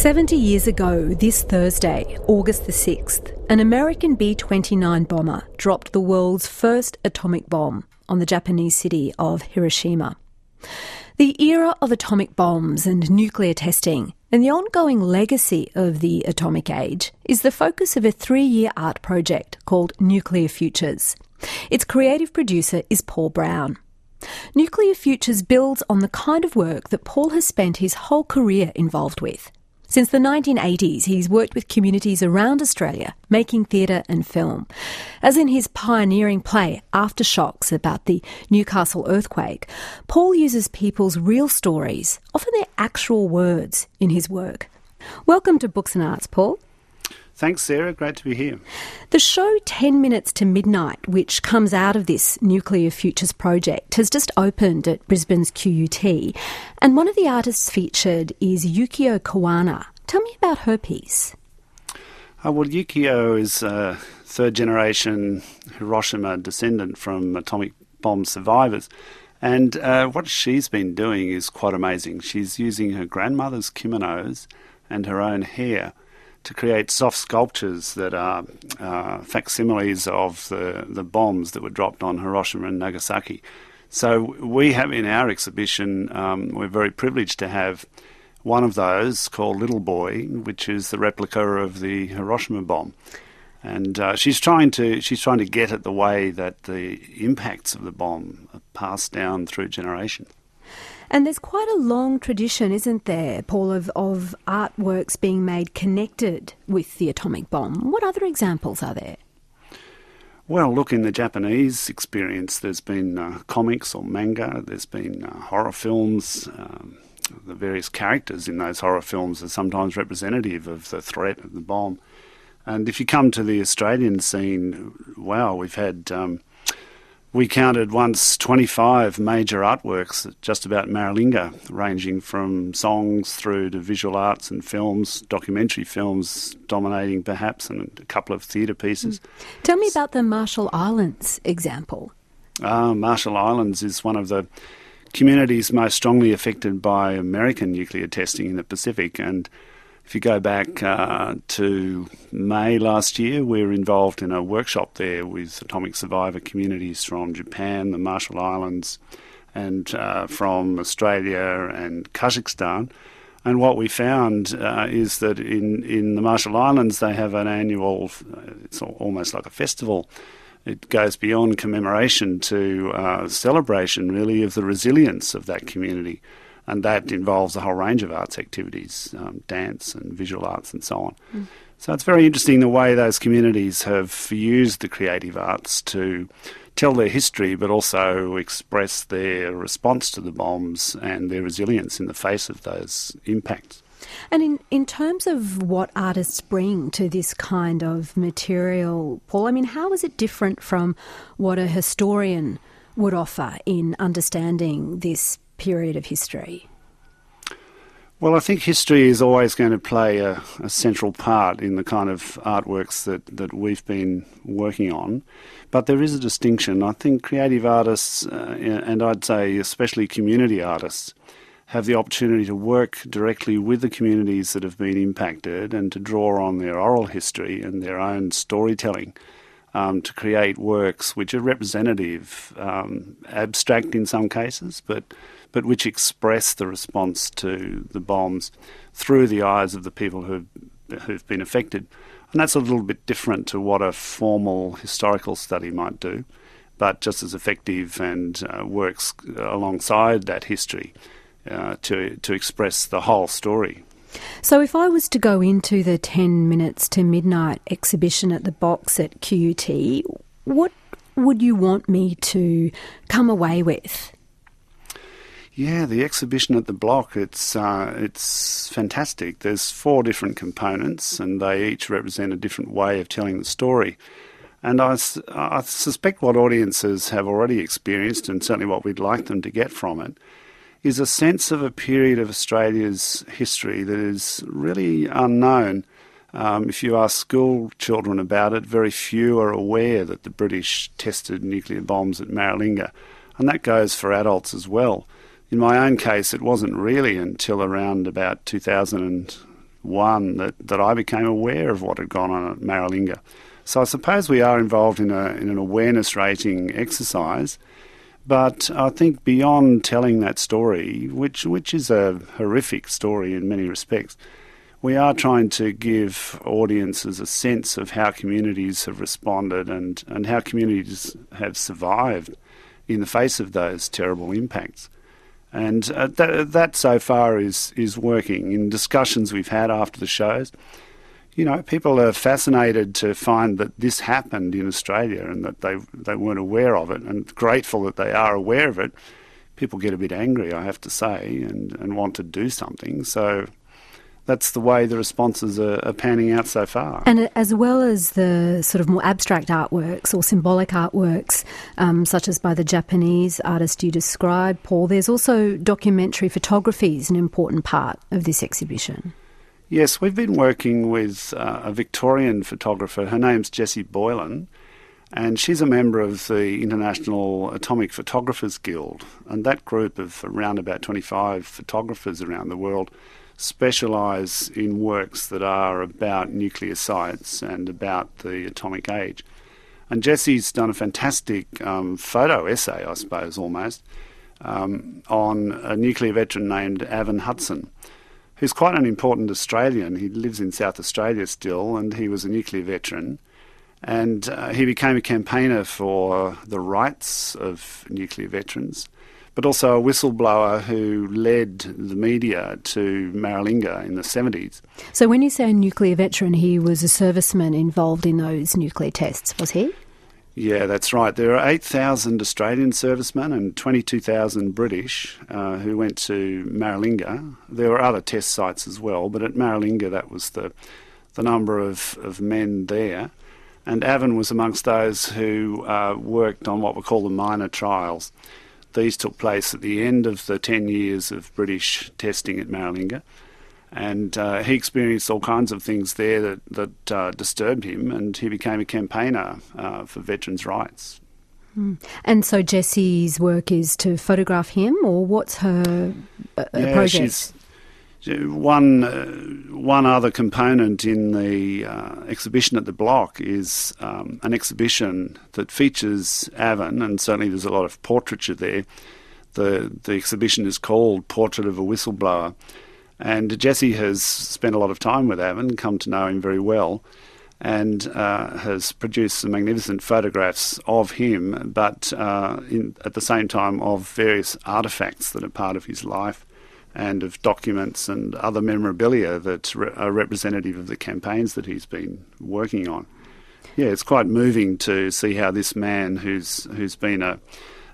70 years ago, this Thursday, August the 6th, an American B-29 bomber dropped the world's first atomic bomb on the Japanese city of Hiroshima. The era of atomic bombs and nuclear testing and the ongoing legacy of the atomic age is the focus of a 3-year art project called Nuclear Futures. Its creative producer is Paul Brown. Nuclear Futures builds on the kind of work that Paul has spent his whole career involved with. Since the 1980s, he's worked with communities around Australia, making theatre and film. As in his pioneering play, Aftershocks, about the Newcastle earthquake, Paul uses people's real stories, often their actual words, in his work. Welcome to Books and Arts, Paul. Thanks, Sarah. Great to be here. The show 10 Minutes to Midnight, which comes out of this Nuclear Futures project, has just opened at Brisbane's QUT, and one of the artists featured is Yukio Kawana. Tell me about her piece. Well, Yukio is a third-generation Hiroshima descendant from atomic bomb survivors, and what she's been doing is quite amazing. She's using her grandmother's kimonos and her own hair to create soft sculptures that are facsimiles of the bombs that were dropped on Hiroshima and Nagasaki. So we have in our exhibition, we're very privileged to have one of those called Little Boy, which is the replica of the Hiroshima bomb. And she's trying to get at the way that the impacts of the bomb are passed down through generations. And there's quite a long tradition, isn't there, Paul, of artworks being made connected with the atomic bomb. What other examples are there? Well, look, in the Japanese experience, there's been comics or manga, there's been horror films. The various characters in those horror films are sometimes representative of the threat of the bomb. And if you come to the Australian scene, wow, we've had... We counted once 25 major artworks at just about Maralinga, ranging from songs through to visual arts and films, documentary films dominating perhaps, and a couple of theatre pieces. Tell me about the Marshall Islands example. Marshall Islands is one of the communities most strongly affected by American nuclear testing in the Pacific, and if you go back to May last year, we were involved in a workshop there with atomic survivor communities from Japan, the Marshall Islands, and from Australia and Kazakhstan. And what we found is that in the Marshall Islands, they have an annual, it's almost like a festival. It goes beyond commemoration to celebration, really, of the resilience of that community. And that involves a whole range of arts activities, dance and visual arts and so on. So it's very interesting the way those communities have used the creative arts to tell their history, but also express their response to the bombs and their resilience in the face of those impacts. And in terms of what artists bring to this kind of material, Paul, I mean, how is it different from what a historian would offer in understanding this period of history? Well, I think history is always going to play a central part in the kind of artworks that we've been working on. But there is a distinction. I think creative artists, and I'd say especially community artists, have the opportunity to work directly with the communities that have been impacted and to draw on their oral history and their own storytelling to create works which are representative, abstract in some cases, but which express the response to the bombs through the eyes of the people who've been affected. And that's a little bit different to what a formal historical study might do, but just as effective and works alongside that history to express the whole story. So if I was to go into the 10 Minutes to Midnight exhibition at the Box at QUT, what would you want me to come away with? Yeah, the exhibition at the Block, it's fantastic. There's 4 different components and they each represent a different way of telling the story. And I suspect what audiences have already experienced, and certainly what we'd like them to get from it, is a sense of a period of Australia's history that is really unknown. If you ask school children about it, very few are aware that the British tested nuclear bombs at Maralinga, and that goes for adults as well. In my own case, it wasn't really until around about 2000 one that I became aware of what had gone on at Maralinga. So I suppose we are involved in an awareness raising exercise, but I think beyond telling that story, which is a horrific story in many respects, we are trying to give audiences a sense of how communities have responded and how communities have survived in the face of those terrible impacts. And that so far is working. In discussions we've had after the shows, people are fascinated to find that this happened in Australia and that they weren't aware of it, and grateful that they are aware of it. People get a bit angry, I have to say, and want to do something. So that's the way the responses are panning out so far. And as well as the sort of more abstract artworks or symbolic artworks, such as by the Japanese artist you described, Paul, there's also documentary photography is an important part of this exhibition. Yes, we've been working with a Victorian photographer. Her name's Jessie Boylan, and she's a member of the International Atomic Photographers Guild. And that group of around about 25 photographers around the world specialise in works that are about nuclear sites and about the atomic age. And Jessie's done a fantastic photo essay, I suppose, almost, on a nuclear veteran named Avon Hudson, who's quite an important Australian. He lives in South Australia still, and he was a nuclear veteran. And he became a campaigner for the rights of nuclear veterans, but also a whistleblower who led the media to Maralinga in the 70s. So when you say a nuclear veteran, he was a serviceman involved in those nuclear tests, was he? Yeah, that's right. There are 8,000 Australian servicemen and 22,000 British who went to Maralinga. There were other test sites as well, but at Maralinga that was the number of men there. And Avon was amongst those who worked on what were called the minor trials. These took place at the end of the 10 years of British testing at Maralinga. And he experienced all kinds of things there that disturbed him, and he became a campaigner for veterans' rights. And so Jessie's work is to photograph him, or what's her project? One other component in the exhibition at the Block is an exhibition that features Avon, and certainly there's a lot of portraiture there. The exhibition is called Portrait of a Whistleblower, and Jessie has spent a lot of time with Avon, come to know him very well, and has produced some magnificent photographs of him, but at the same time of various artefacts that are part of his life, and of documents and other memorabilia that are representative of the campaigns that he's been working on. Yeah, it's quite moving to see how this man, who's been a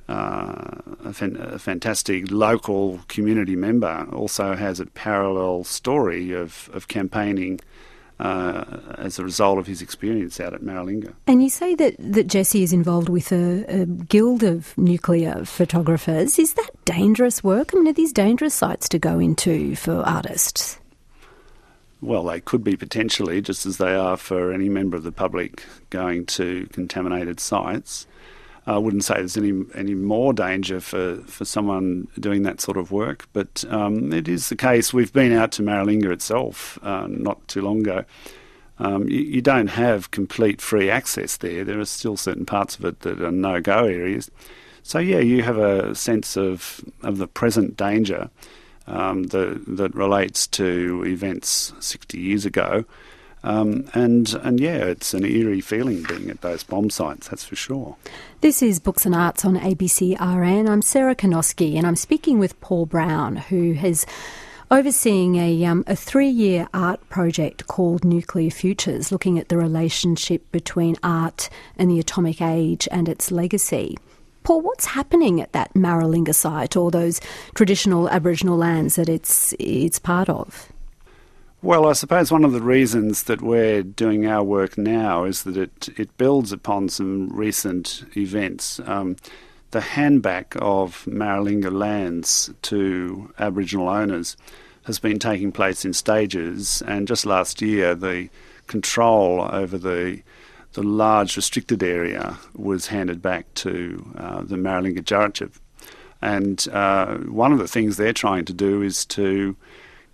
fantastic local community member, also has a parallel story of campaigning as a result of his experience out at Maralinga. And you say that Jessie is involved with a guild of nuclear photographers. Is that dangerous work? I mean, are these dangerous sites to go into for artists? Well, they could be potentially, just as they are for any member of the public going to contaminated sites. I wouldn't say there's any more danger for someone doing that sort of work, but it is the case. We've been out to Maralinga itself not too long ago. You don't have complete free access there. There are still certain parts of it that are no-go areas. So, yeah, you have a sense of the present danger that relates to events 60 years ago. And yeah, it's an eerie feeling being at those bomb sites, that's for sure. This is Books and Arts on ABC-RN. I'm Sarah Konoski, and I'm speaking with Paul Brown, who is overseeing a 3-year art project called Nuclear Futures, looking at the relationship between art and the atomic age and its legacy. Paul, what's happening at that Maralinga site, or those traditional Aboriginal lands that it's part of? Well, I suppose one of the reasons that we're doing our work now is that it builds upon some recent events. The handback of Maralinga lands to Aboriginal owners has been taking place in stages, and just last year the control over the large restricted area was handed back to the Maralinga Djaritsev. And one of the things they're trying to do is to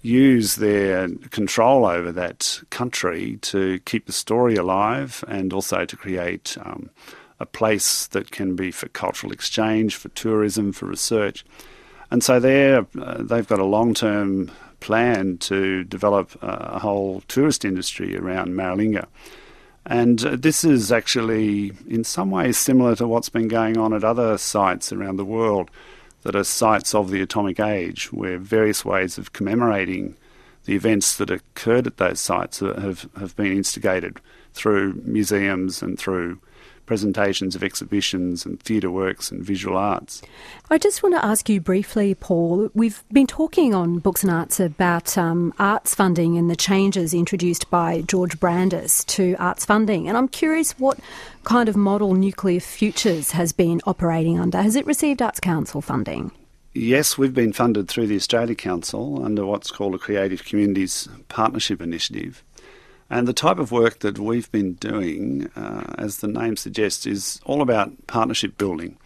use their control over that country to keep the story alive and also to create a place that can be for cultural exchange, for tourism, for research. And so they've got a long-term plan to develop a whole tourist industry around Maralinga. And this is actually in some ways similar to what's been going on at other sites around the world that are sites of the atomic age, where various ways of commemorating the events that occurred at those sites have been instigated through museums and through presentations of exhibitions and theatre works and visual arts. I just want to ask you briefly, Paul, we've been talking on Books and Arts about arts funding and the changes introduced by George Brandis to arts funding, and I'm curious what kind of model Nuclear Futures has been operating under. Has it received Arts Council funding? Yes, we've been funded through the Australia Council under what's called a Creative Communities Partnership Initiative. And the type of work that we've been doing, as the name suggests, is all about partnership building.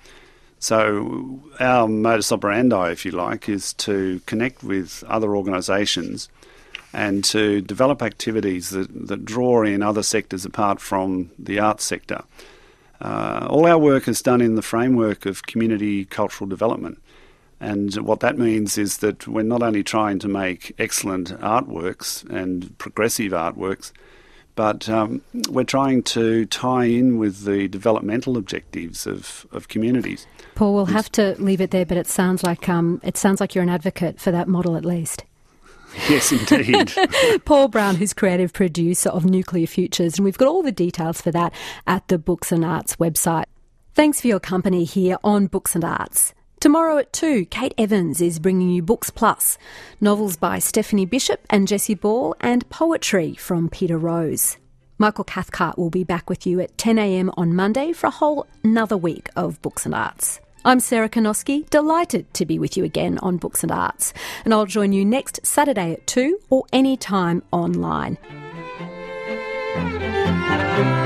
So our modus operandi, if you like, is to connect with other organisations and to develop activities that draw in other sectors apart from the arts sector. All our work is done in the framework of community cultural development. And what that means is that we're not only trying to make excellent artworks and progressive artworks, but we're trying to tie in with the developmental objectives of communities. Paul, we'll have to leave it there, but it sounds like you're an advocate for that model at least. Yes, indeed. Paul Brown, who's creative producer of Nuclear Futures, and we've got all the details for that at the Books and Arts website. Thanks for your company here on Books and Arts. Tomorrow at 2, Kate Evans is bringing you Books Plus, novels by Stephanie Bishop and Jessie Ball, and poetry from Peter Rose. Michael Cathcart will be back with you at 10 a.m. on Monday for a whole another week of Books and Arts. I'm Sarah Konoski, delighted to be with you again on Books and Arts, and I'll join you next Saturday at 2 or any time online.